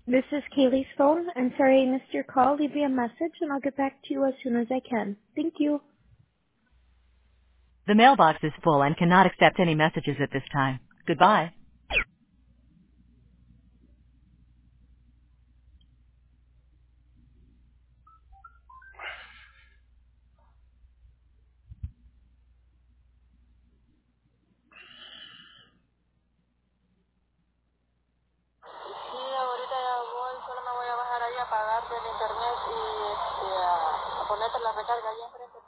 This is Kaylee's phone. I'm sorry I missed your call. Leave me a message and I'll get back to you as soon as I can. Thank you. The mailbox is full and cannot accept any messages at this time. Goodbye. Sí, ahorita ya voy, solo me voy a bajar ahí a pagar del internet y a ponerte la recarga ahí enfrente.